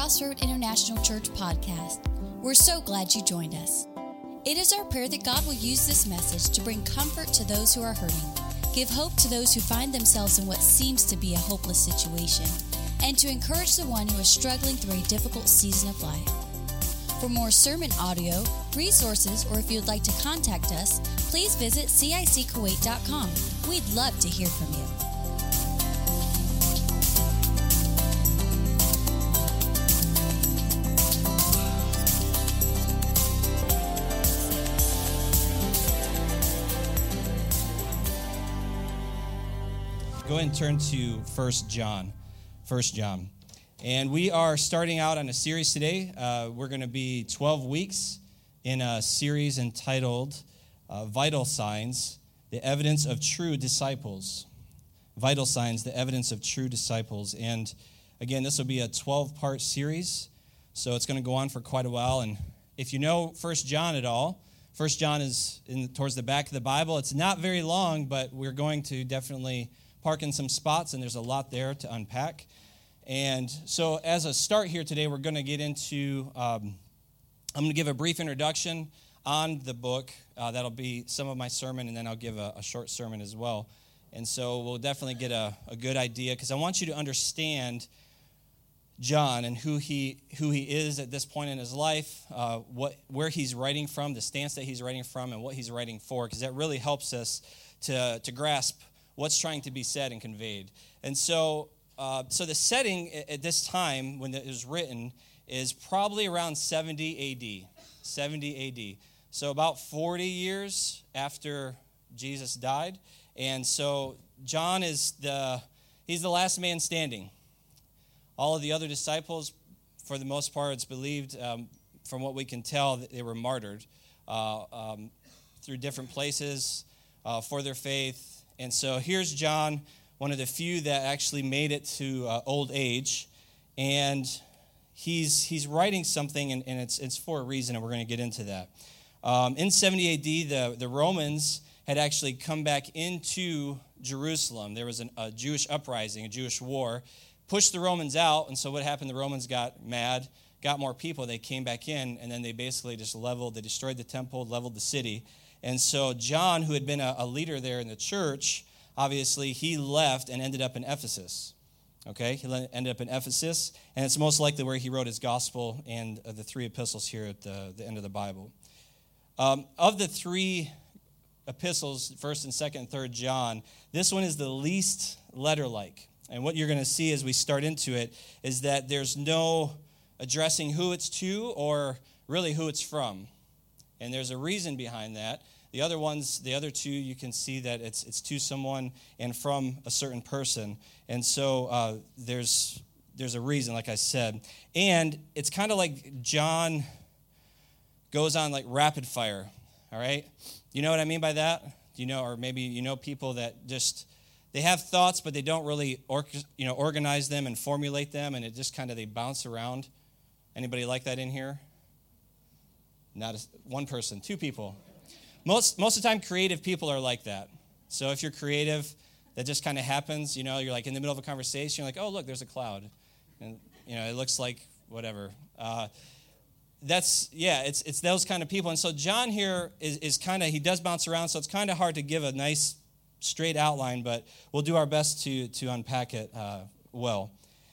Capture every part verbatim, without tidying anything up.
Crossroad International Church podcast. We're so glad you joined us. It is our prayer that God will use this message to bring comfort to those who are hurting, give hope to those who find themselves in what seems to be a hopeless situation, and to encourage the one who is struggling through a difficult season of life. For more sermon audio, resources, or if you'd like to contact us, please visit C I C Kuwait dot com. We'd love to hear from you. Go ahead and turn to First John. First John. And we are starting out on a series today. Uh, we're going to be twelve weeks in a series entitled uh, Vital Signs, the Evidence of True Disciples. Vital Signs, the Evidence of True Disciples. And again, this will be a twelve-part series, so it's going to go on for quite a while. And if you know First John at all, First John is in, towards the back of the Bible. It's not very long, but we're going to definitely park in some spots, and there's a lot there to unpack. And so as a start here today, we're going to get into, um, I'm going to give a brief introduction on the book. Uh, that'll be some of my sermon, and then I'll give a, a short sermon as well. And so we'll definitely get a, a good idea, because I want you to understand John and who he who he is at this point in his life, uh, what where he's writing from, the stance that he's writing from, and what he's writing for, because that really helps us to, to grasp what's trying to be said and conveyed. And so uh, so the setting at this time when it was written is probably around seventy A D. seventy A D. So about forty years after Jesus died. And so John is the, he's the last man standing. All of the other disciples, for the most part, it's believed, um, from what we can tell, that they were martyred uh, um, through different places uh, for their faith. And so here's John, one of the few that actually made it to uh, old age, and he's he's writing something, and, and it's it's for a reason, and we're going to get into that. Um, in seventy A D, the, the Romans had actually come back into Jerusalem. There was an, a Jewish uprising, a Jewish war, pushed the Romans out, and so what happened? The Romans got mad, got more people, they came back in, and then they basically just leveled, they destroyed the temple, leveled the city. And so John, who had been a, a leader there in the church, obviously he left and ended up in Ephesus. Okay, he ended up in Ephesus, and it's most likely where he wrote his gospel and uh, the three epistles here at the, the end of the Bible. Um, of the three epistles, first and second and third John, this one is the least letter-like. And what you're going to see as we start into it is that there's no addressing who it's to or really who it's from. And there's a reason behind that. The other ones, the other two, you can see that it's it's to someone and from a certain person. And so uh, there's there's a reason, like I said. And it's kind of like John goes on like rapid fire, all right? You know what I mean by that? You know, or maybe you know people that just, they have thoughts, but they don't really or, you know, organize them and formulate them, and it just kind of, they bounce around. Anybody like that in here? Not a, one person, two people. Most most of the time, creative people are like that. So if you're creative, that just kind of happens. You know, you're like in the middle of a conversation, you're like, oh, look, there's a cloud. And, you know, it looks like whatever. Uh, that's, yeah, it's it's those kind of people. And so John here is, is kind of, he does bounce around, so it's kind of hard to give a nice, straight outline, but we'll do our best to, to unpack it uh, well.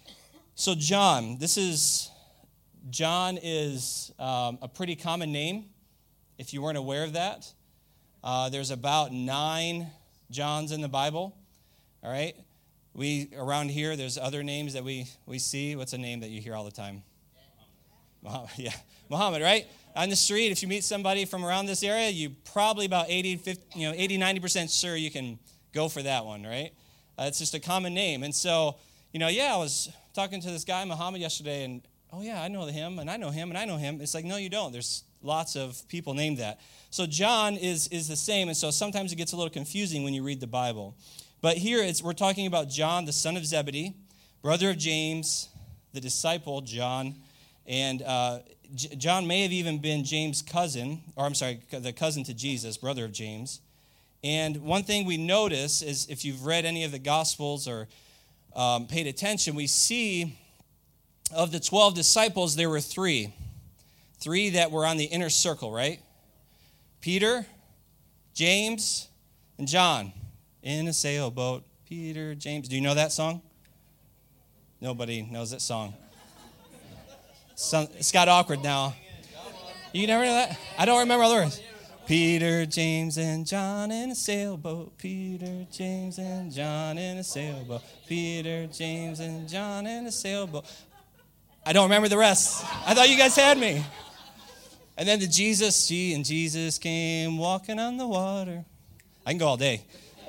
So John, this is... John is um, a pretty common name, if you weren't aware of that. Uh, there's about nine Johns in the Bible, all right? We, around here, there's other names that we, we see. What's a name that you hear all the time? Muhammad, yeah, Muhammad, right? On the street, if you meet somebody from around this area, you probably about eighty, fifty, you know, eighty, ninety percent sure you can go for that one, right? Uh, it's just a common name. And so, you know, yeah, I was talking to this guy, Muhammad, yesterday, and oh, yeah, I know him, and I know him, and I know him. It's like, no, you don't. There's lots of people named that. So John is is the same, and so sometimes it gets a little confusing when you read the Bible. But here it's we're talking about John, the son of Zebedee, brother of James, the disciple John, and uh, J- John may have even been James' cousin, or I'm sorry, the cousin to Jesus, brother of James. And one thing we notice is if you've read any of the Gospels or um, paid attention, we see of the twelve disciples, there were three. Three that were on the inner circle, right? Peter, James, and John. In a sailboat, Peter, James. Do you know that song? Nobody knows that song. Some, it's got awkward now. You never know that? I don't remember all the words. Peter, James, and John in a sailboat. Peter, James, and John in a sailboat. Peter, James, and John in a sailboat. I don't remember the rest. I thought you guys had me. And then the Jesus, G, and Jesus came walking on the water. I can go all day.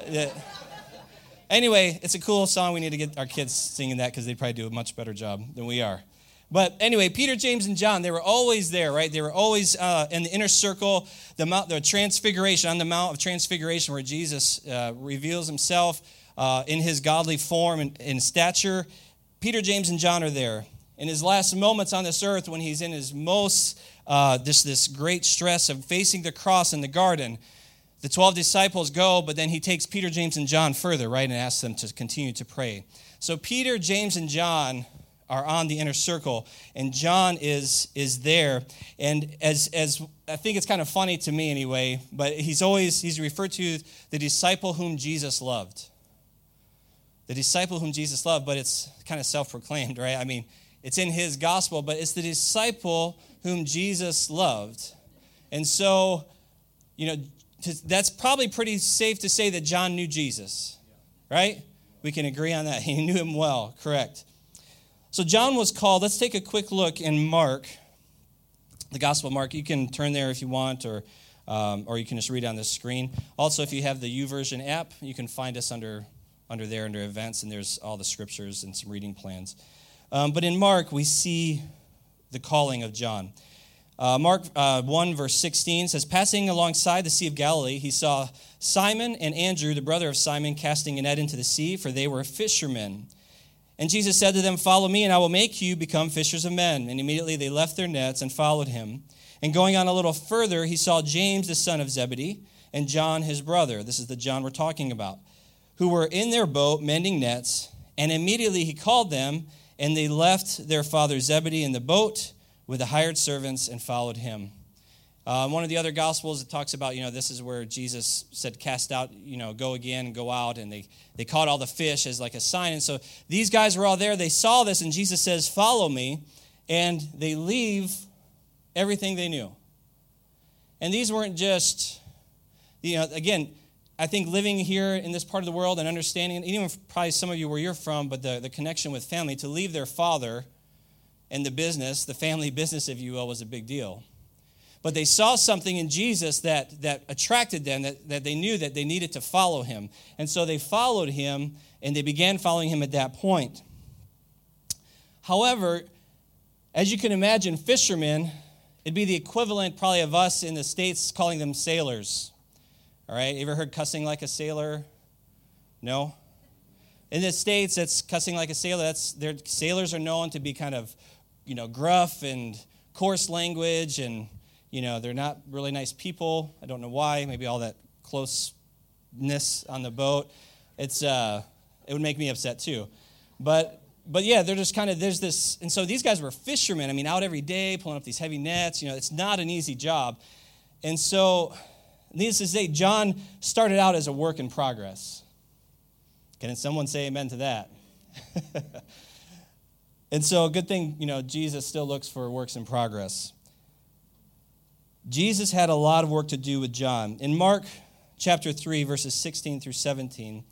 Anyway, it's a cool song. We need to get our kids singing that because they probably do a much better job than we are. But anyway, Peter, James, and John, they were always there, right? They were always uh, in the inner circle, the Mount, the Transfiguration, on the Mount of Transfiguration where Jesus uh, reveals himself uh, in his godly form and, and stature. Peter, James, and John are there. In his last moments on this earth, when he's in his most, uh, this, this great stress of facing the cross in the garden, the twelve disciples go, but then he takes Peter, James, and John further, right, and asks them to continue to pray. So Peter, James, and John are on the inner circle, and John is is there. And as as I think it's kind of funny to me anyway, but he's always he's referred to the disciple whom Jesus loved. The disciple whom Jesus loved, but it's kind of self-proclaimed, right? I mean, it's in his gospel, but it's the disciple whom Jesus loved. And so, you know, that's probably pretty safe to say that John knew Jesus, right? We can agree on that. He knew him well, correct. So John was called. Let's take a quick look in Mark, the Gospel of Mark. You can turn there if you want, or um, or you can just read it on the screen. Also, if you have the YouVersion app, you can find us under under there, under events, and there's all the scriptures and some reading plans. Um, but in Mark, we see the calling of John. Uh, Mark uh, one, verse sixteen says, "Passing alongside the Sea of Galilee, he saw Simon and Andrew, the brother of Simon, casting a net into the sea, for they were fishermen. And Jesus said to them, 'Follow me, and I will make you become fishers of men.' And immediately they left their nets and followed him. And going on a little further, he saw James, the son of Zebedee, and John, his brother," this is the John we're talking about, "who were in their boat mending nets. And immediately he called them, and they left their father Zebedee in the boat with the hired servants and followed him." Uh, one of the other Gospels, it talks about, you know, this is where Jesus said, cast out, you know, go again and go out. And they, they caught all the fish as like a sign. And so these guys were all there. They saw this, and Jesus says, "Follow me." And they leave everything they knew. And these weren't just, you know, again, I think living here in this part of the world and understanding, and even probably some of you where you're from, but the, the connection with family, to leave their father and the business, the family business, if you will, was a big deal. But they saw something in Jesus that, that attracted them, that, that they knew that they needed to follow him. And so they followed him, and they began following him at that point. However, as you can imagine, fishermen, it'd be the equivalent probably of us in the States calling them sailors. All right, you ever heard cussing like a sailor? No? In the States, that's cussing like a sailor. That's their sailors are known to be kind of, you know, gruff and coarse language, and you know, they're not really nice people. I don't know why. Maybe all that closeness on the boat. It's uh, it would make me upset too. But but yeah, they're just kind of, there's this, and so these guys were fishermen. I mean, out every day, pulling up these heavy nets. You know, it's not an easy job. And so, needless to say, John started out as a work in progress. Can someone say amen to that? And so, a good thing, you know, Jesus still looks for works in progress. Jesus had a lot of work to do with John. In Mark chapter three, verses sixteen through seventeen,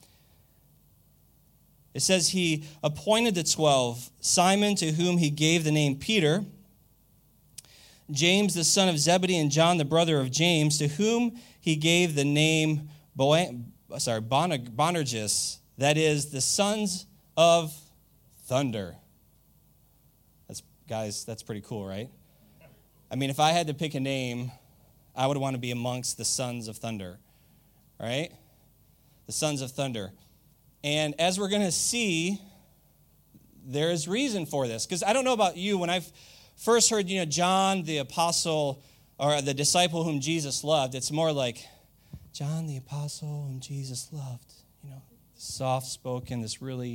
it says, "He appointed the twelve, Simon, to whom he gave the name Peter, James, the son of Zebedee, and John, the brother of James, to whom he gave the name Boan- sorry, Boanerges, that is, the sons of thunder." That's, guys, that's pretty cool, right? I mean, if I had to pick a name, I would want to be amongst the sons of thunder, right? The sons of thunder. And as we're going to see, there is reason for this. Because I don't know about you, when I first heard, you know, John, the apostle, or the disciple whom Jesus loved, it's more like, John, the apostle whom Jesus loved. You know, soft-spoken, this really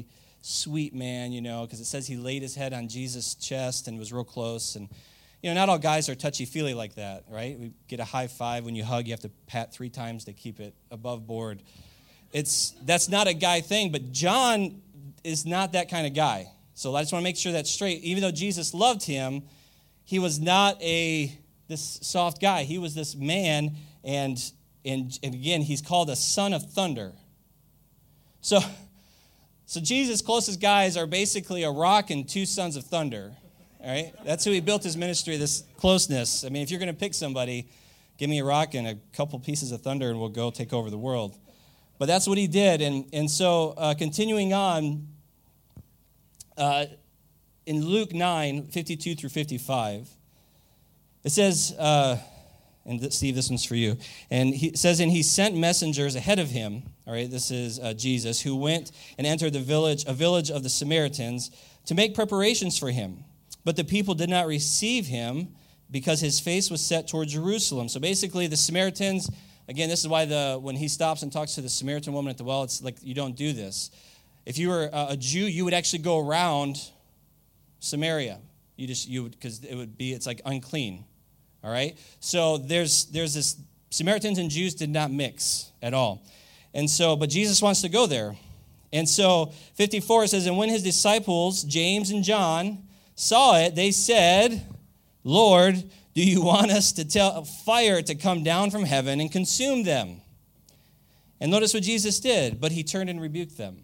sweet man, you know, because it says he laid his head on Jesus' chest and was real close. And, you know, not all guys are touchy-feely like that, right? We get a high five when you hug. You have to pat three times to keep it above board. It's that's not a guy thing, but John is not that kind of guy. So I just want to make sure that's straight. Even though Jesus loved him, he was not a this soft guy. He was this man, and and, and again, he's called a son of thunder. So, so Jesus' closest guys are basically a rock and two sons of thunder. All right? That's who he built his ministry, this closeness. I mean, if you're going to pick somebody, give me a rock and a couple pieces of thunder, and we'll go take over the world. But that's what he did. And, and so uh, continuing on, uh, in Luke nine, fifty-two through fifty-five, it says, uh, and Steve, this one's for you. And he says, and he sent messengers ahead of him, all right, this is uh, Jesus, who went and entered the village, a village of the Samaritans, to make preparations for him. But the people did not receive him because his face was set toward Jerusalem. So basically the Samaritans, again, this is why the when he stops and talks to the Samaritan woman at the well, it's like, you don't do this. If you were a Jew, you would actually go around Samaria. You just, you would, because it would be, it's like unclean. All right? So there's there's this, Samaritans and Jews did not mix at all. And so, but Jesus wants to go there. And so fifty-four says, and when his disciples, James and John, saw it, they said, Lord, do you want us to tell fire to come down from heaven and consume them? And notice what Jesus did, but he turned and rebuked them.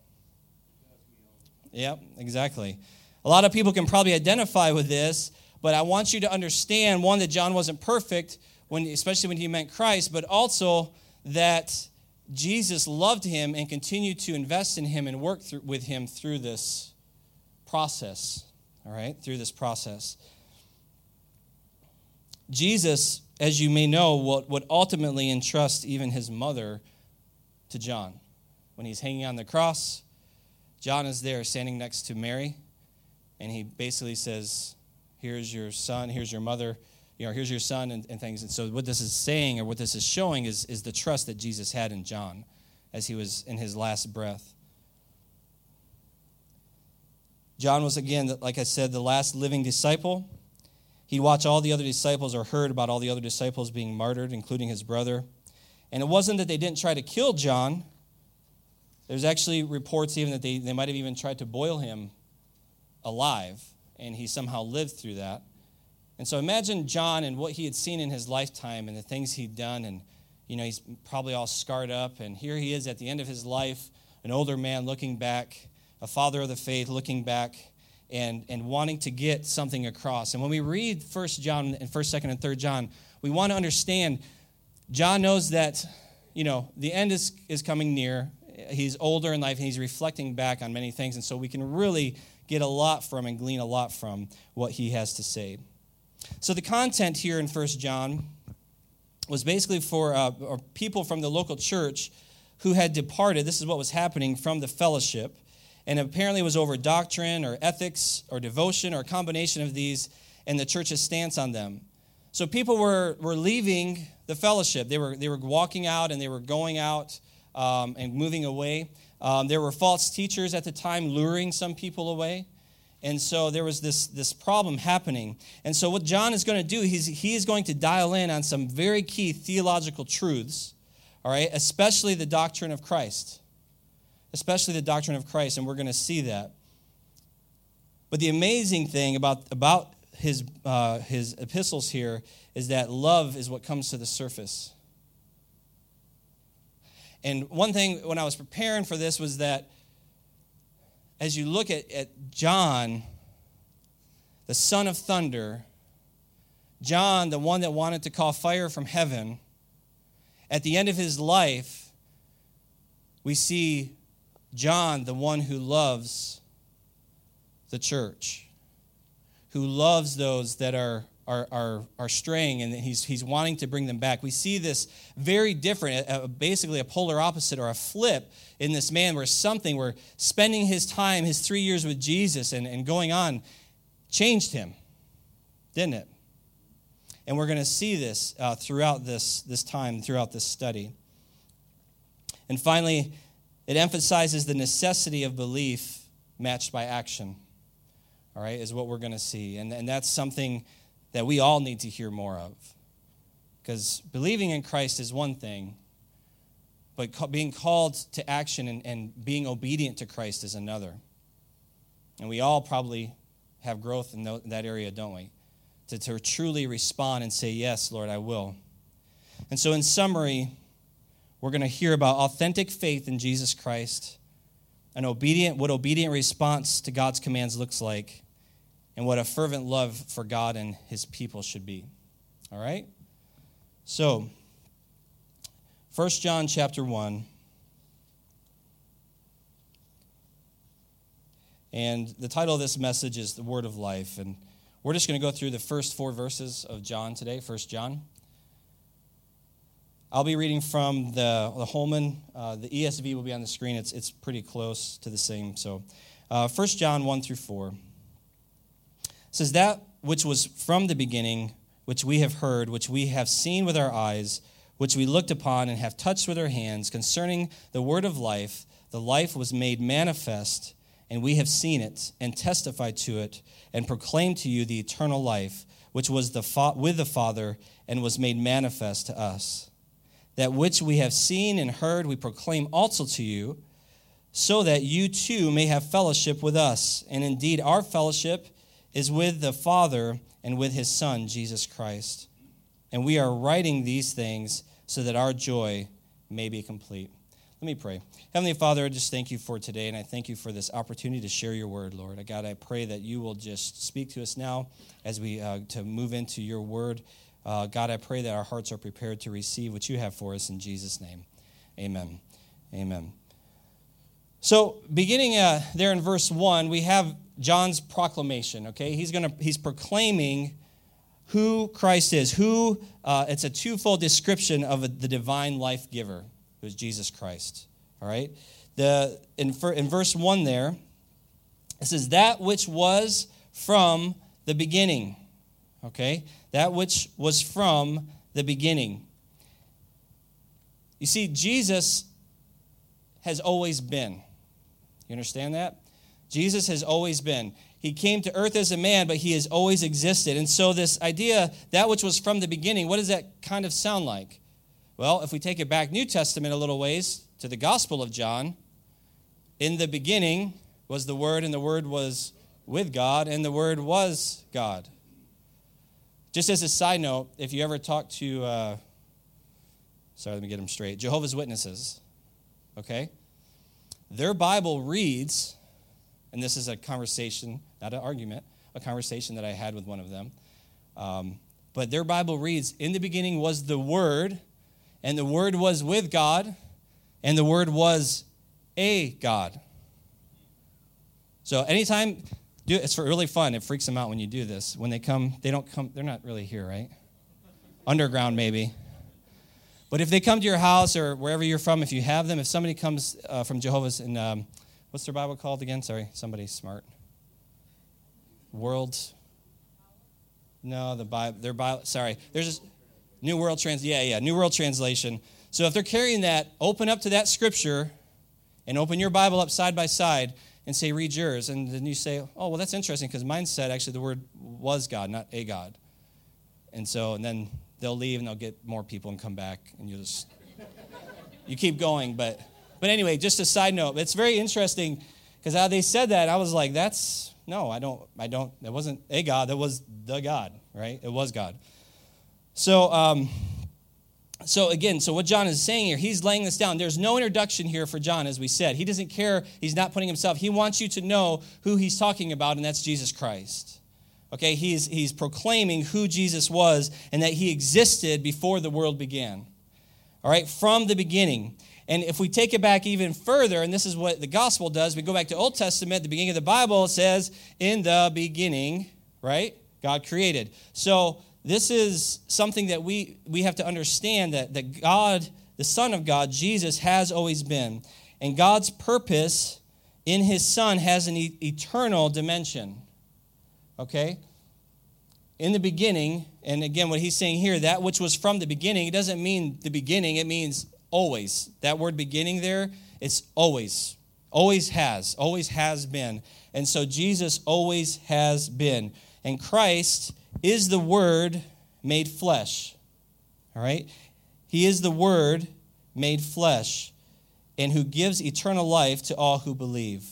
Yep, exactly. A lot of people can probably identify with this, but I want you to understand, one, that John wasn't perfect, when, especially when he meant Christ, but also that Jesus loved him and continued to invest in him and work through, with him through this process, all right, through this process. Jesus, as you may know, would, would ultimately entrust even his mother to John. When he's hanging on the cross, John is there standing next to Mary, and he basically says, here's your son, here's your mother, you know, here's your son, and, and things. And so what this is saying, or what this is showing, is, is the trust that Jesus had in John as he was in his last breath. John was, again, like I said, the last living disciple. He'd watch all the other disciples, or heard about all the other disciples being martyred, including his brother. And it wasn't that they didn't try to kill John. There's actually reports even that they, they might have even tried to boil him alive, and he somehow lived through that. And so imagine John and what he had seen in his lifetime and the things he'd done, and you know, he's probably all scarred up, and here he is at the end of his life, an older man looking back, a father of the faith looking back, and, and wanting to get something across. And when we read First John and First, Second, and Third John, we want to understand John knows that, you know, the end is, is coming near. He's older in life, and he's reflecting back on many things, and so we can really get a lot from and glean a lot from what he has to say. So the content here in First John was basically for uh, people from the local church who had departed. This is what was happening from the fellowship, and apparently it was over doctrine or ethics or devotion or a combination of these and the church's stance on them. So people were, were leaving the fellowship. They were, they were walking out, and they were going out um, and moving away. Um, there were false teachers at the time luring some people away. And so there was this, this problem happening. And so what John is going to do, he's, he is going to dial in on some very key theological truths, all right, especially the doctrine of Christ. Especially the doctrine of Christ, and we're going to see that. But the amazing thing about, about his, uh, his epistles here is that love is what comes to the surface. And one thing when I was preparing for this was that as you look at, at John, the son of thunder, John, the one that wanted to call fire from heaven, at the end of his life, we see John, the one who loves the church, who loves those that are Are, are are straying, and he's he's wanting to bring them back. We see this very different, uh, basically a polar opposite or a flip in this man, where something, where spending his time, his three years with Jesus and, and going on, changed him, didn't it? And we're going to see this uh, throughout this, this time, throughout this study. And finally, it emphasizes the necessity of belief matched by action, all right, is what we're going to see. And, and that's something that we all need to hear more of. Because believing in Christ is one thing, but ca- being called to action and, and being obedient to Christ is another. And we all probably have growth in th- that area, don't we? To, to truly respond and say, yes, Lord, I will. And so in summary, we're going to hear about authentic faith in Jesus Christ, an obedient, what obedient response to God's commands looks like, and what a fervent love for God and his people should be. All right? So, First John chapter one. And the title of this message is The Word of Life. And we're just going to go through the first four verses of John today, First John. I'll be reading from the, the Holman. Uh, the E S V will be on the screen. It's, it's pretty close to the same. So, uh, First John one through four. It says, that which was from the beginning, which we have heard, which we have seen with our eyes, which we looked upon and have touched with our hands, concerning the word of life, the life was made manifest, and we have seen it, and testified to it, and proclaimed to you the eternal life, which was the fa- with the Father, and was made manifest to us. That which we have seen and heard we proclaim also to you, so that you too may have fellowship with us. And indeed our fellowship is with the Father and with his Son, Jesus Christ. And we are writing these things so that our joy may be complete. Let me pray. Heavenly Father, I just thank you for today, and I thank you for this opportunity to share your word, Lord. God, I pray that you will just speak to us now as we uh, to move into your word. Uh, God, I pray that our hearts are prepared to receive what you have for us in Jesus' name. Amen. Amen. So, beginning uh, there in verse one, we have John's proclamation, okay? He's gonna he's proclaiming who Christ is, who, uh, it's a twofold description of a, the divine life giver, who is Jesus Christ, all right? The in, in verse one there, it says, that which was from the beginning, okay? That which was from the beginning. You see, Jesus has always been. You understand that? Jesus has always been. He came to earth as a man, but he has always existed. And so this idea, that which was from the beginning, what does that kind of sound like? Well, if we take it back New Testament a little ways to the Gospel of John, in the beginning was the Word, and the Word was with God, and the Word was God. Just as a side note, if you ever talk to, uh, sorry, let me get them straight, Jehovah's Witnesses, okay? Their Bible reads, and this is a conversation, not an argument, a conversation that I had with one of them. Um, but their Bible reads, in the beginning was the Word, and the Word was with God, and the Word was a God. So anytime, do it's for really fun. It freaks them out when you do this. When they come, they don't come, they're not really here, right? Underground maybe. But if they come to your house or wherever you're from, if you have them, if somebody comes uh, from Jehovah's and um, what's their Bible called again? Sorry, somebody's smart. World. No, the Bible. Their Bible. Sorry, there's a New World Trans. Yeah, yeah, New World Translation. So if they're carrying that, open up to that scripture, and open your Bible up side by side, and say, read yours, and then you say, oh, well, that's interesting because mine said actually the word was God, not a God, and so and then they'll leave and they'll get more people and come back, and you just you keep going, but. But anyway, just a side note, it's very interesting because how they said that, I was like, that's, no, I don't, I don't, it wasn't a God, that was the God, right? It was God. So, um, so again, so what John is saying here, he's laying this down. There's no introduction here for John, as we said. He doesn't care, he's not putting himself, he wants you to know who he's talking about, and that's Jesus Christ. Okay, he's, he's proclaiming who Jesus was and that he existed before the world began. All right, from the beginning. And if we take it back even further, and this is what the gospel does, we go back to Old Testament, the beginning of the Bible, it says, in the beginning, right, God created. So this is something that we, we have to understand, that, that God, the Son of God, Jesus, has always been. And God's purpose in his Son has an e- eternal dimension, okay? In the beginning, and again, what he's saying here, that which was from the beginning, it doesn't mean the beginning, it means always. That word beginning there, it's always, Always has. Always has been. And so Jesus always has been. And Christ is the Word made flesh. All right? He is the Word made flesh, and who gives eternal life to all who believe.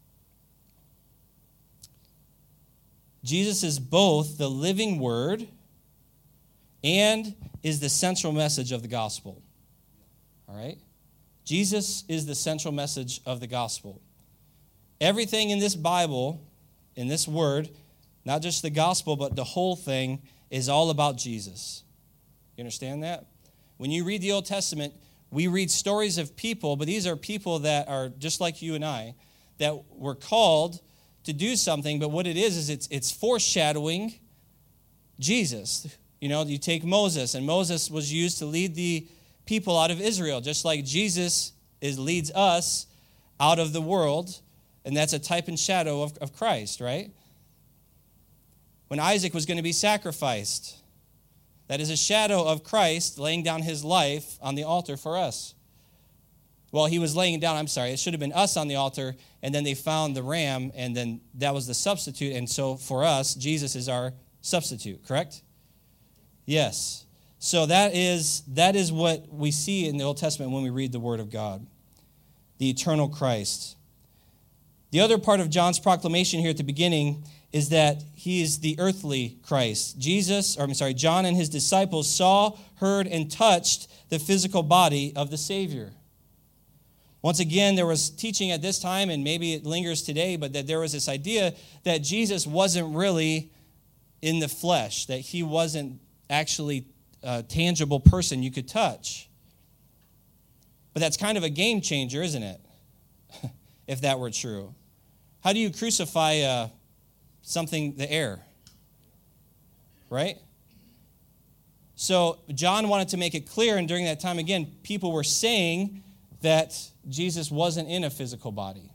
Jesus is both the living Word and is the central message of the gospel. All right? Jesus is the central message of the gospel. Everything in this Bible, in this Word, not just the gospel, but the whole thing, is all about Jesus. You understand that? When you read the Old Testament, we read stories of people, but these are people that are just like you and I, that were called to do something, but what it is, is it's it's foreshadowing Jesus. You know, you take Moses, and Moses was used to lead the people out of Israel, just like Jesus is leads us out of the world, and that's a type and shadow of, of Christ, right? When Isaac was going to be sacrificed, that is a shadow of Christ laying down his life on the altar for us. Well, he was laying it down, I'm sorry, it should have been us on the altar, and then they found the ram, and then that was the substitute, and so for us, Jesus is our substitute, correct? Yes. So that is that is what we see in the Old Testament when we read the Word of God, the eternal Christ. The other part of John's proclamation here at the beginning is that he is the earthly Christ. Jesus, or I'm sorry, John and his disciples saw, heard, and touched the physical body of the Savior. Once again, there was teaching at this time, and maybe it lingers today, but that there was this idea that Jesus wasn't really in the flesh, that he wasn't actually a tangible person you could touch. But that's kind of a game changer, isn't it? If that were true. How do you crucify uh, something, the air? Right? So John wanted to make it clear, and during that time, again, people were saying that Jesus wasn't in a physical body.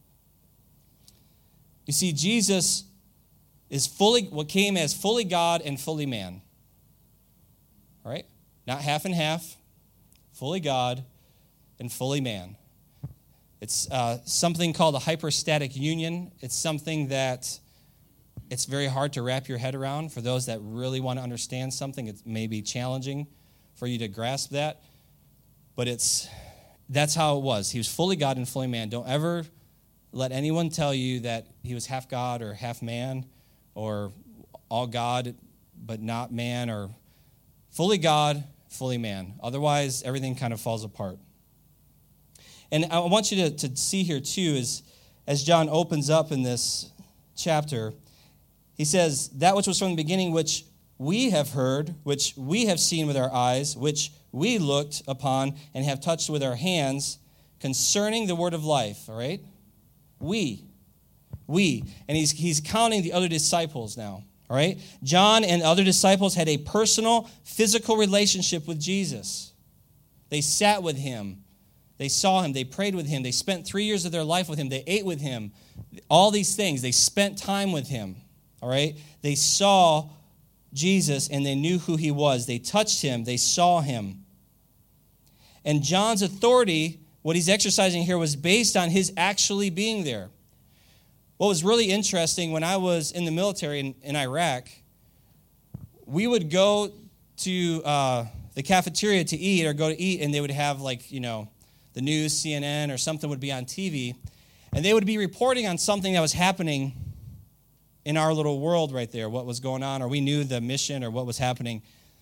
You see, Jesus is fully, what came as fully God and fully man. All right? Not half and half, fully God and fully man. It's uh, something called a hypostatic union. It's something that it's very hard to wrap your head around. For those that really want to understand something, it may be challenging for you to grasp that. But it's that's how it was. He was fully God and fully man. Don't ever let anyone tell you that he was half God or half man or all God but not man, or fully God, fully man. Otherwise, everything kind of falls apart. And I want you to, to see here, too, is as John opens up in this chapter, he says, that which was from the beginning, which we have heard, which we have seen with our eyes, which we looked upon and have touched with our hands, concerning the word of life, all right? We. We. And he's, he's counting the other disciples now, all right? John and other disciples had a personal, physical relationship with Jesus. They sat with him. They saw him. They prayed with him. They spent three years of their life with him. They ate with him. All these things. They spent time with him, all right? They saw Jesus and they knew who he was. They touched him. They saw him. And John's authority, what he's exercising here, was based on his actually being there. What was really interesting, when I was in the military in, in Iraq, we would go to uh, the cafeteria to eat or go to eat, and they would have, like, you know, the news, C N N, or something would be on T V, and they would be reporting on something that was happening in our little world right there, what was going on, or we knew the mission or what was happening.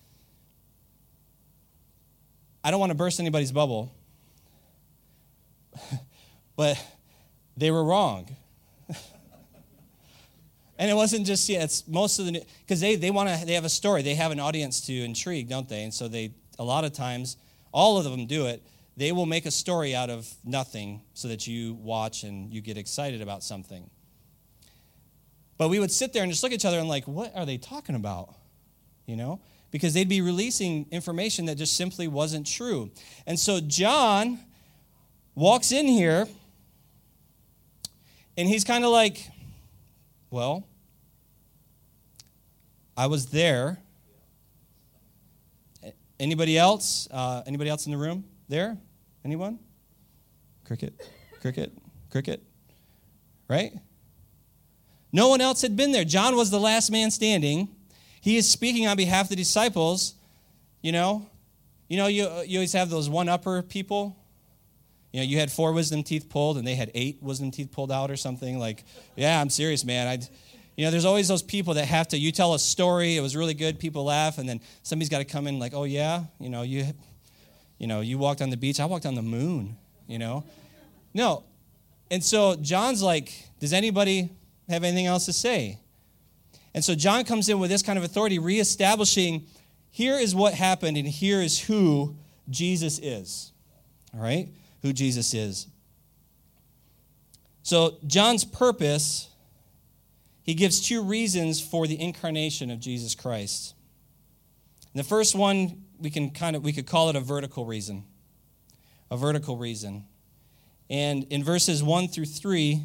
I don't want to burst anybody's bubble, but they were wrong. And it wasn't just, yeah, it's most of the, because they, they want to, they have a story. They have an audience to intrigue, don't they? And so they, a lot of times, all of them do it. They will make a story out of nothing so that you watch and you get excited about something. But we would sit there and just look at each other and like, what are they talking about? You know? Because they'd be releasing information that just simply wasn't true. And so John walks in here, and he's kind of like, well, I was there. Anybody else? Uh, anybody else in the room? There? Anyone? Cricket? Cricket? Cricket. Right? No one else had been there. John was the last man standing. He is speaking on behalf of the disciples. You know, you know, you, you always have those one-upper people. You know, you had four wisdom teeth pulled, and they had eight wisdom teeth pulled out or something. Like, yeah, I'm serious, man. I, you know, there's always those people that have to, you tell a story, it was really good, people laugh, and then somebody's got to come in like, oh, yeah, you know, you, you know, you walked on the beach, I walked on the moon, you know. No. And so John's like, does anybody have anything else to say? And so John comes in with this kind of authority, reestablishing, here is what happened, and here is who Jesus is. All right? Who Jesus is. So John's purpose, he gives two reasons for the incarnation of Jesus Christ. And the first one, we can kind of we could call it a vertical reason. A vertical reason. And in verses one through three,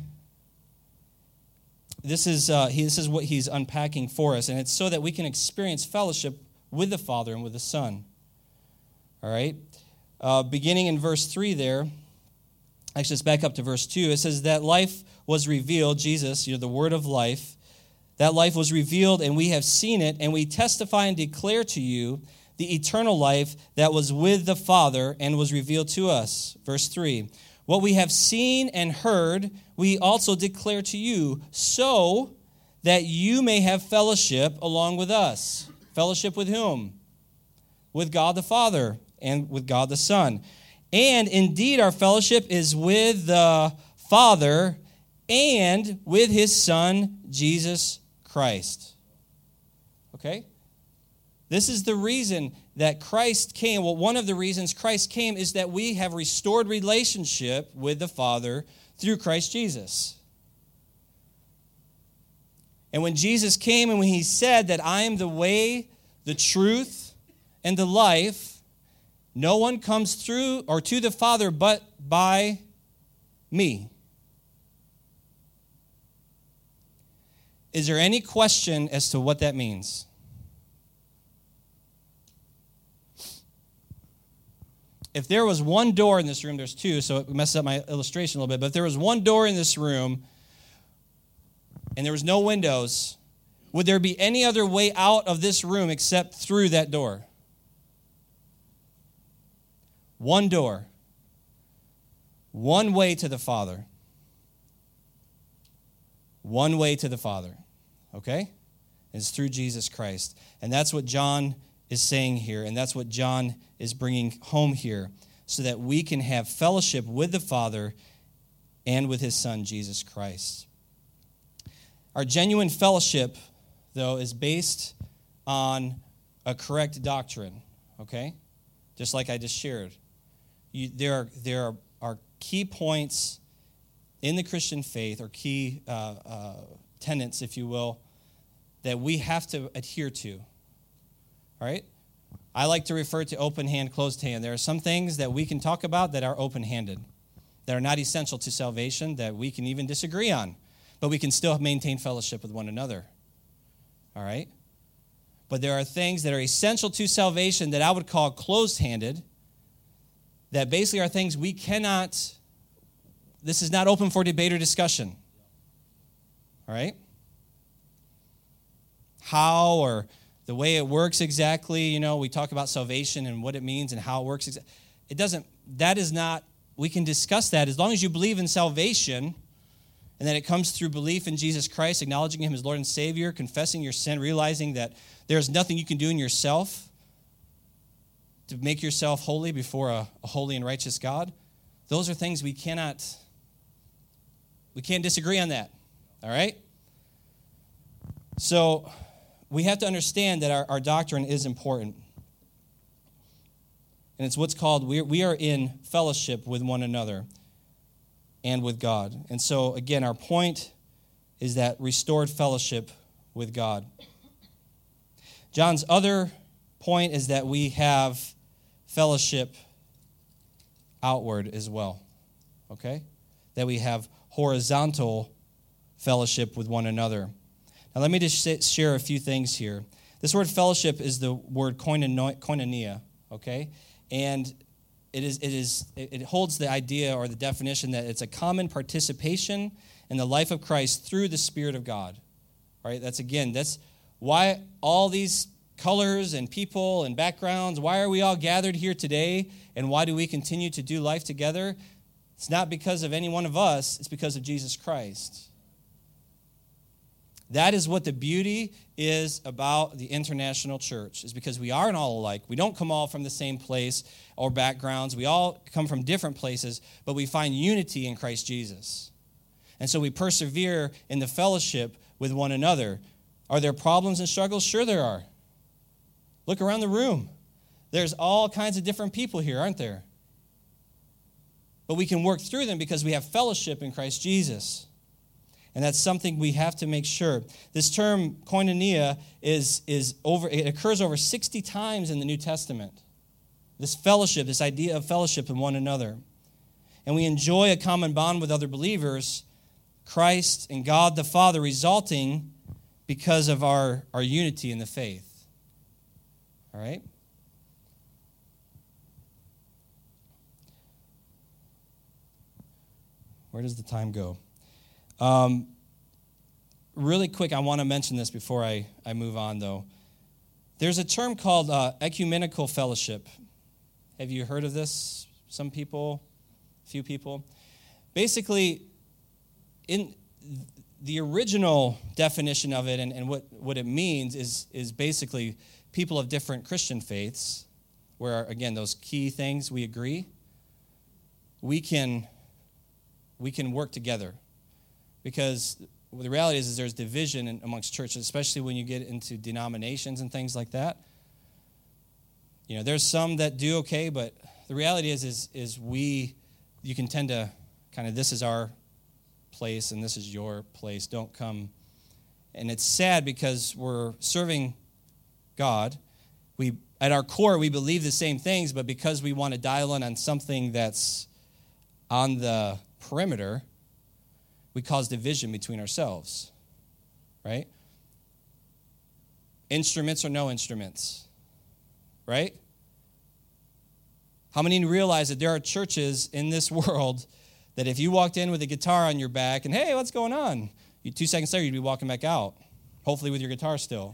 this is uh, he, this is what he's unpacking for us, and it's so that we can experience fellowship with the Father and with the Son. All right? Uh, beginning in verse three there, actually let's back up to verse two. It says that life was revealed, Jesus, you know, the word of life. That life was revealed, and we have seen it, and we testify and declare to you the eternal life that was with the Father and was revealed to us. Verse three. What we have seen and heard, we also declare to you, so that you may have fellowship along with us. Fellowship with whom? With God the Father and with God the Son. And indeed, our fellowship is with the Father and with his Son, Jesus Christ. Okay? This is the reason that Christ came. Well, one of the reasons Christ came is that we have restored relationship with the Father through Christ Jesus. And when Jesus came and when he said that I am the way, the truth, and the life, no one comes through or to the Father but by me. Is there any question as to what that means? If there was one door in this room, there's two, so it messes up my illustration a little bit, but if there was one door in this room and there was no windows, would there be any other way out of this room except through that door? One door. One way to the Father. One way to the Father. Okay? It's through Jesus Christ. And that's what John is saying here, and that's what John is bringing home here, so that we can have fellowship with the Father and with his Son, Jesus Christ. Our genuine fellowship, though, is based on a correct doctrine, okay? Just like I just shared. You, there are, there are, are key points in the Christian faith, or key uh, uh, tenets, if you will, that we have to adhere to. All right? I like to refer to open hand, closed hand. There are some things that we can talk about that are open-handed, that are not essential to salvation, that we can even disagree on, but we can still maintain fellowship with one another. All right? But there are things that are essential to salvation that I would call closed-handed, that basically are things we cannot, this is not open for debate or discussion. All right? How or the way it works exactly, you know, we talk about salvation and what it means and how it works. It doesn't, that is not, we can discuss that as long as you believe in salvation and that it comes through belief in Jesus Christ, acknowledging him as Lord and Savior, confessing your sin, realizing that there's nothing you can do in yourself to make yourself holy before a, a holy and righteous God. Those are things we cannot, we can't disagree on that, all right? So we have to understand that our, our doctrine is important. And it's what's called, we we are in fellowship with one another and with God. And so, again, our point is that restored fellowship with God. John's other point is that we have fellowship outward as well, okay? That we have horizontal fellowship with one another. Now, let me just share a few things here. This word fellowship is the word koinonia, okay? And it is it is it holds the idea or the definition that it's a common participation in the life of Christ through the Spirit of God. Right? That's again, that's why all these colors and people and backgrounds, why are we all gathered here today, and why do we continue to do life together? It's not because of any one of us, it's because of Jesus Christ. That is what the beauty is about the International Church, is because we aren't all alike. We don't come all from the same place or backgrounds. We all come from different places, but we find unity in Christ Jesus. And so we persevere in the fellowship with one another. Are there problems and struggles? Sure there are. Look around the room. There's all kinds of different people here, aren't there? But we can work through them because we have fellowship in Christ Jesus. And that's something we have to make sure. This term, koinonia, is, is over, it occurs over sixty times in the New Testament. This fellowship, this idea of fellowship in one another. And we enjoy a common bond with other believers, Christ and God the Father, resulting because of our, our unity in the faith. All right? Where does the time go? Um, really quick, I want to mention this before I, I move on, though. There's a term called uh, ecumenical fellowship. Have you heard of this? Some people, a few people. Basically, in the original definition of it and, and what, what it means is, is basically people of different Christian faiths, where, again, those key things we agree, we can, we can work together. Because the reality is, is there's division in, amongst churches, especially when you get into denominations and things like that. You know, there's some that do okay, but the reality is, is, is we, you can tend to kind of, this is our place and this is your place. Don't come. And it's sad because we're serving God. We, at our core, we believe the same things, but because we want to dial in on something that's on the perimeter, we cause division between ourselves, right? Instruments or no instruments, right? How many realize that there are churches in this world that if you walked in with a guitar on your back and, hey, what's going on? You, two seconds later, you'd be walking back out, hopefully with your guitar still.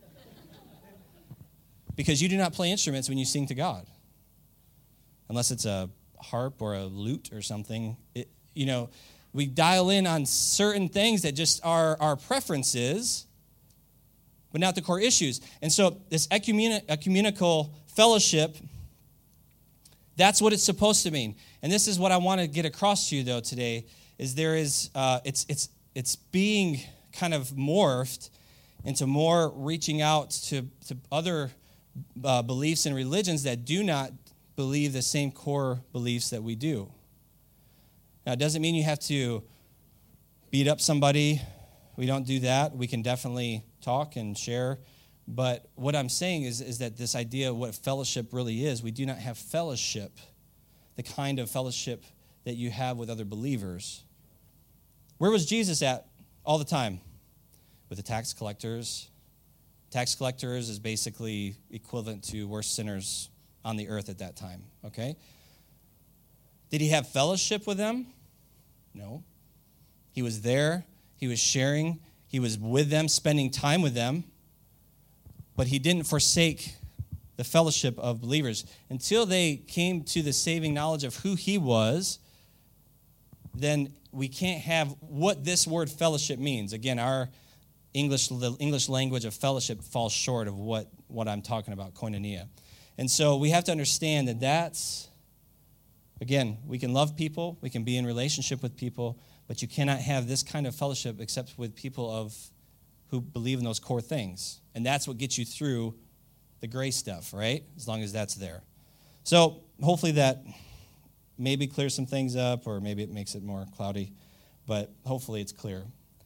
Because you do not play instruments when you sing to God. Unless it's a harp or a lute or something. It, you know, we dial in on certain things that just are our preferences, but not the core issues. And so this ecumeni- ecumenical fellowship, that's what it's supposed to mean. And this is what I want to get across to you, though, today, is there is, uh, it's, it's, it's being kind of morphed into more reaching out to, to other uh, beliefs and religions that do not believe the same core beliefs that we do. Now, it doesn't mean you have to beat up somebody. We don't do that. We can definitely talk and share. But what I'm saying is, is that this idea of what fellowship really is, we do not have fellowship, the kind of fellowship that you have with other believers. Where was Jesus at all the time? With the tax collectors. Tax collectors is basically equivalent to worst sinners on the earth at that time, okay? Did he have fellowship with them? No. He was there. He was sharing. He was with them, spending time with them. But he didn't forsake the fellowship of believers. Until they came to the saving knowledge of who he was, then we can't have what this word fellowship means. Again, our English, the English language of fellowship falls short of what, what I'm talking about, koinonia. And so we have to understand that that's, again, we can love people, we can be in relationship with people, but you cannot have this kind of fellowship except with people of who believe in those core things. And that's what gets you through the gray stuff, right? As long as that's there. So hopefully that maybe clears some things up, or maybe it makes it more cloudy, but hopefully it's clear.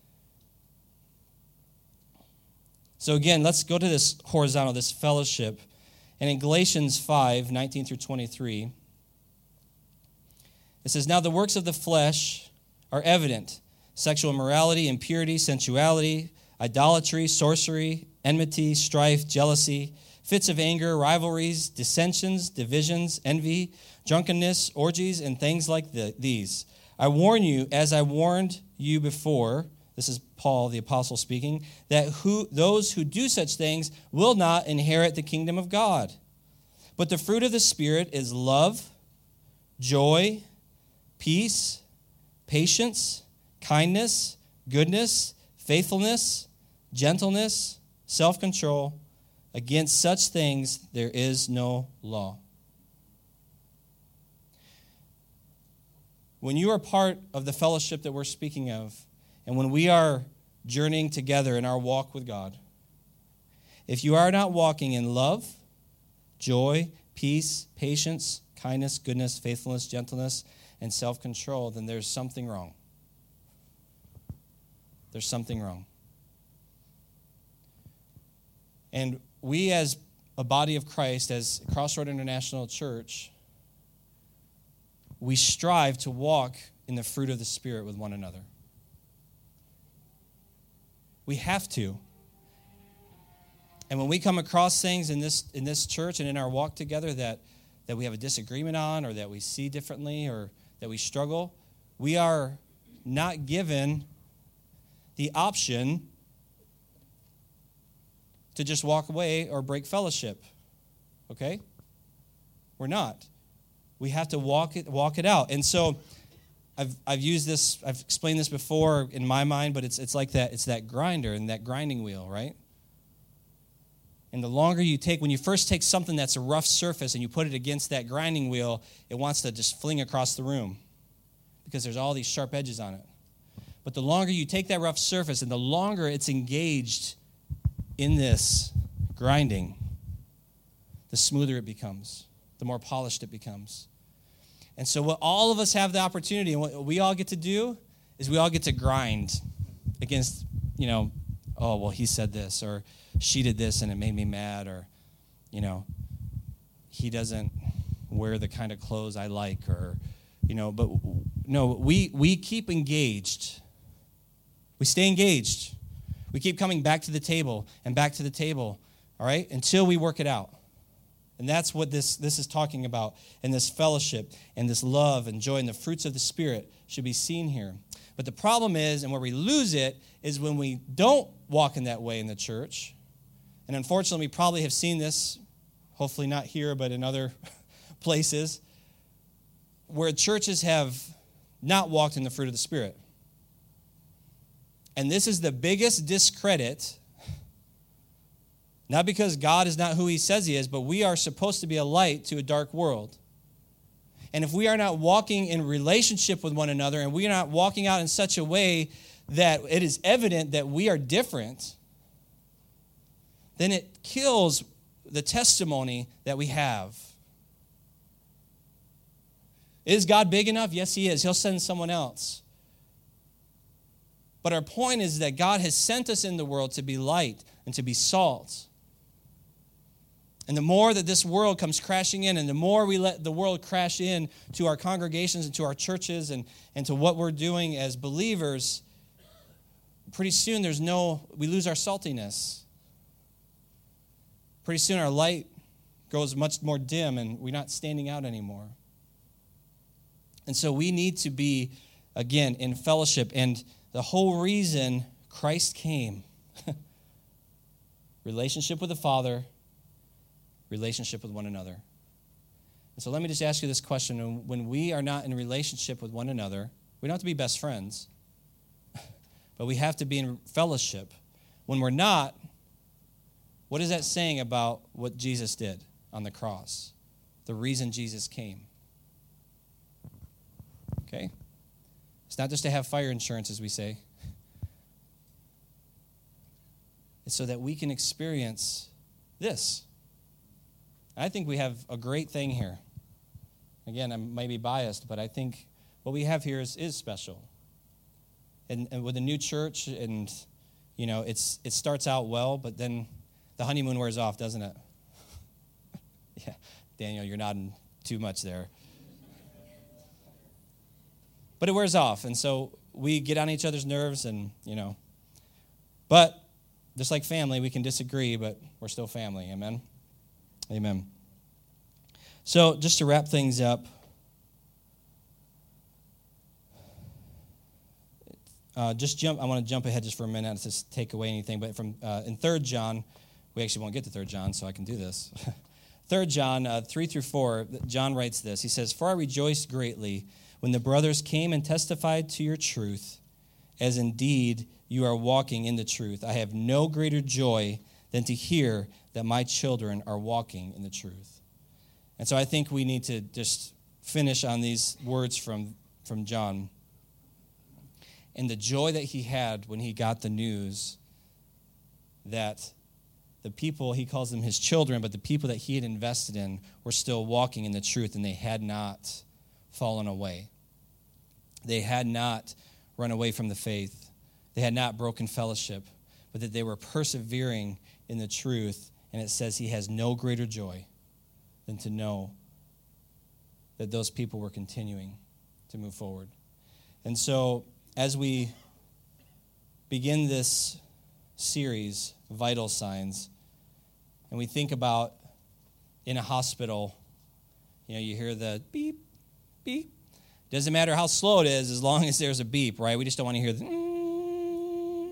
So again, let's go to this horizontal, this fellowship. And in Galatians five, nineteen through twenty-three, it says, "Now the works of the flesh are evident: sexual immorality, impurity, sensuality, idolatry, sorcery, enmity, strife, jealousy, fits of anger, rivalries, dissensions, divisions, envy, drunkenness, orgies, and things like the, these. I warn you, as I warned you before," this is Paul the apostle speaking, "that who those who do such things will not inherit the kingdom of God. But the fruit of the Spirit is love, joy, peace, patience, kindness, goodness, faithfulness, gentleness, self-control. Against such things there is no law." When you are part of the fellowship that we're speaking of, and when we are journeying together in our walk with God, if you are not walking in love, joy, peace, patience, kindness, goodness, faithfulness, gentleness, and self-control, then there's something wrong. There's something wrong. And we as a body of Christ, as Crossroad International Church, we strive to walk in the fruit of the Spirit with one another. We have to. And when we come across things in this in this church and in our walk together that, that we have a disagreement on, or that we see differently, or that we struggle, we are not given the option to just walk away or break fellowship. Okay? We're not. We have to walk it walk it out. And so I've I've used this, I've explained this before in my mind, but it's it's like that, it's that grinder and that grinding wheel, right? And the longer you take, when you first take something that's a rough surface and you put it against that grinding wheel, it wants to just fling across the room because there's all these sharp edges on it. But the longer you take that rough surface and the longer it's engaged in this grinding, the smoother it becomes, the more polished it becomes. And so what all of us have the opportunity, and what we all get to do, is we all get to grind against, you know, oh, well, he said this, or she did this and it made me mad, or, you know, he doesn't wear the kind of clothes I like, or, you know, but no, we we keep engaged. We stay engaged. We keep coming back to the table and back to the table, all right, until we work it out. And that's what this, this is talking about, and this fellowship and this love and joy and the fruits of the Spirit should be seen here. But the problem is, and where we lose it, is when we don't walk in that way in the church. And unfortunately, we probably have seen this, hopefully not here, but in other places, where churches have not walked in the fruit of the Spirit. And this is the biggest discredit, not because God is not who he says he is, but we are supposed to be a light to a dark world. And if we are not walking in relationship with one another, and we are not walking out in such a way that it is evident that we are different, then it kills the testimony that we have. Is God big enough? Yes, he is. He'll send someone else. But our point is that God has sent us in the world to be light and to be salt. And the more that this world comes crashing in, and the more we let the world crash in to our congregations and to our churches and, and to what we're doing as believers, pretty soon there's no, we lose our saltiness. Pretty soon our light grows much more dim and we're not standing out anymore. And so we need to be, again, in fellowship. And the whole reason Christ came, relationship with the Father, relationship with one another. And so let me just ask you this question. When we are not in relationship with one another, we don't have to be best friends, but we have to be in fellowship. When we're not, what is that saying about what Jesus did on the cross? The reason Jesus came. Okay? It's not just to have fire insurance, as we say. It's so that we can experience this. I think we have a great thing here. Again, I might be biased, but I think what we have here is, is special. And, and with a new church, and you know, it's it starts out well, but then the honeymoon wears off, doesn't it? Yeah, Daniel, you're nodding too much there. But it wears off, and so we get on each other's nerves, and you know. But just like family, we can disagree, but we're still family. Amen. Amen. So just to wrap things up, uh, just jump. I want to jump ahead just for a minute to just take away anything. But from uh, in Third John, we actually won't get to Third John, so I can do this. Third John uh, three through four, John writes this. He says, "For I rejoiced greatly when the brothers came and testified to your truth, as indeed you are walking in the truth. I have no greater joy than to hear that my children are walking in the truth." And so I think we need to just finish on these words from, from John. And the joy that he had when he got the news that the people, he calls them his children, but the people that he had invested in were still walking in the truth, and they had not fallen away. They had not run away from the faith. They had not broken fellowship, but that they were persevering in the truth. And it says he has no greater joy than to know that those people were continuing to move forward. And so as we begin this series, Vital Signs, and we think about in a hospital, you know, you hear the beep, beep. Doesn't matter how slow it is as long as there's a beep, right? We just don't want to hear the mm.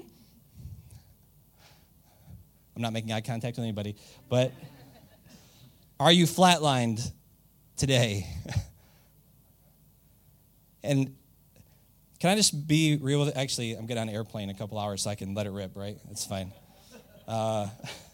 I'm not making eye contact with anybody, but are you flatlined today? And can I just be real with it? Actually, I'm getting on an airplane in a couple hours, so I can let it rip, right? It's fine. Uh,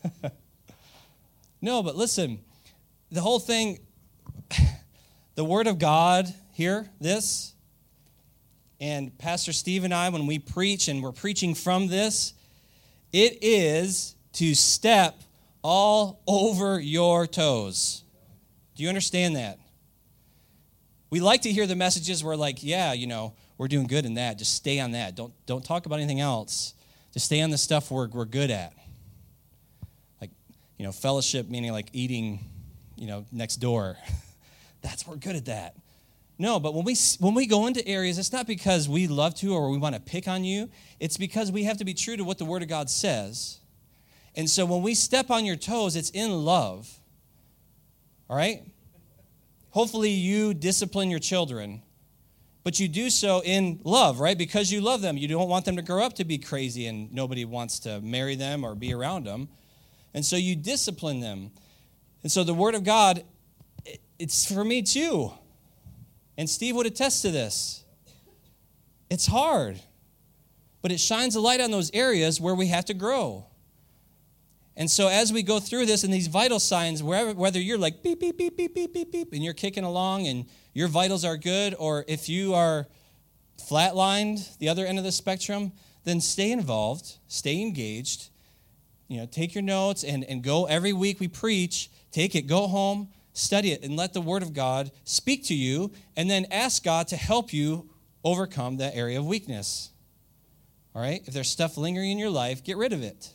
no, but listen, the whole thing, the Word of God here, this, and Pastor Steve and I, when we preach and we're preaching from this, it is to step all over your toes. Do you understand that? We like to hear the messages where, like, yeah, you know, we're doing good in that. Just stay on that. Don't don't talk about anything else. Just stay on the stuff we're we're good at. Like, you know, fellowship meaning like eating, you know, next door. That's we're good at that. No, but when we when we go into areas, it's not because we love to or we want to pick on you. It's because we have to be true to what the Word of God says. And so when we step on your toes, it's in love. All right? Hopefully you discipline your children, but you do so in love, right? Because you love them. You don't want them to grow up to be crazy and nobody wants to marry them or be around them. And so you discipline them. And so the Word of God, it's for me too. And Steve would attest to this. It's hard, but it shines a light on those areas where we have to grow. And so as we go through this and these vital signs, wherever, whether you're like beep, beep, beep, beep, beep, beep, beep, and you're kicking along and your vitals are good, or if you are flatlined, the other end of the spectrum, then stay involved, stay engaged. You know, take your notes and, and go every week we preach, take it, go home, study it, and let the Word of God speak to you, and then ask God to help you overcome that area of weakness. All right? If there's stuff lingering in your life, get rid of it.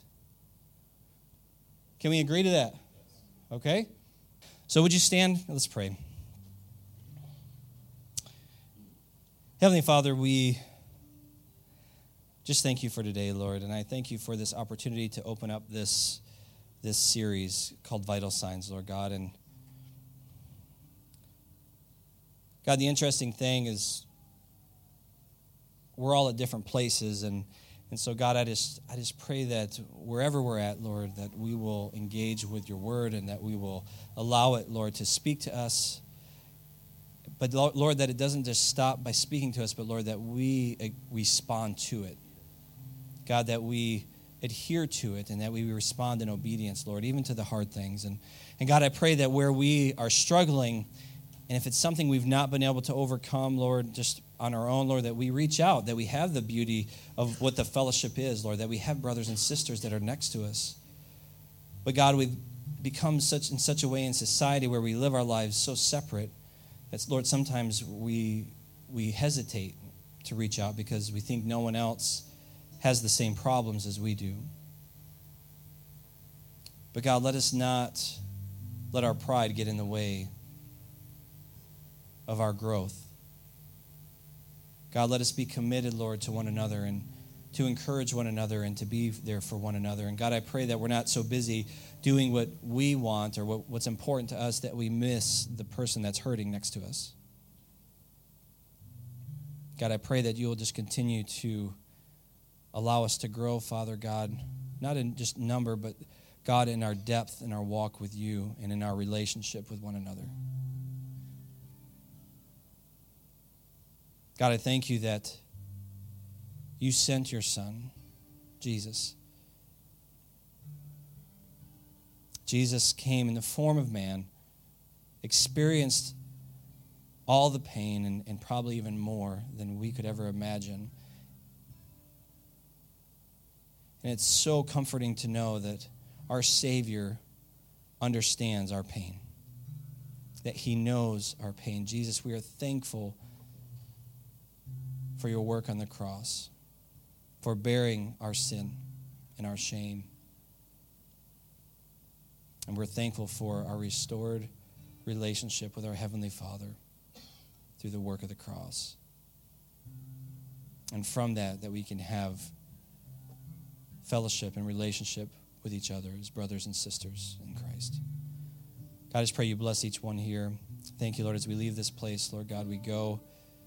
Can we agree to that? Okay? So would you stand? Let's pray. Heavenly Father, we just thank you for today, Lord, and I thank you for this opportunity to open up this, this series called Vital Signs, Lord God. And God, the interesting thing is we're all at different places, and And so, God, I just I just pray that wherever we're at, Lord, that we will engage with your word and that we will allow it, Lord, to speak to us. But, Lord, that it doesn't just stop by speaking to us, but, Lord, that we respond to it. God, that we adhere to it and that we respond in obedience, Lord, even to the hard things. And, and God, I pray that where we are struggling, and if it's something we've not been able to overcome, Lord, just on our own, Lord, that we reach out, that we have the beauty of what the fellowship is, Lord, that we have brothers and sisters that are next to us. But God, we've become such in such a way in society where we live our lives so separate that, Lord, sometimes we we hesitate to reach out because we think no one else has the same problems as we do. But God, let us not let our pride get in the way of our growth. God, let us be committed, Lord, to one another. And to encourage one another and to be there for one another. And God, I pray that we're not so busy doing what we want or what, what's important to us that we miss the person that's hurting next to us. God, I pray that you will just continue to allow us to grow, Father God, not in just number, but God, in our depth, in our walk with you, and in our relationship with one another. God, I thank you that you sent your Son, Jesus. Jesus came in the form of man, experienced all the pain and, and probably even more than we could ever imagine. And it's so comforting to know that our Savior understands our pain, that he knows our pain. Jesus, we are thankful for your work on the cross, for bearing our sin and our shame. And we're thankful for our restored relationship with our Heavenly Father through the work of the cross. And from that, that we can have fellowship and relationship with each other as brothers and sisters in Christ. God, I just pray you bless each one here. Thank you, Lord, as we leave this place, Lord God, we go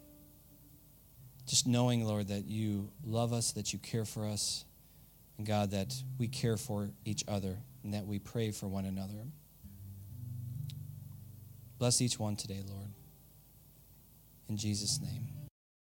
just knowing, Lord, that you love us, that you care for us, and God, that we care for each other and that we pray for one another. Bless each one today, Lord. In Jesus' name.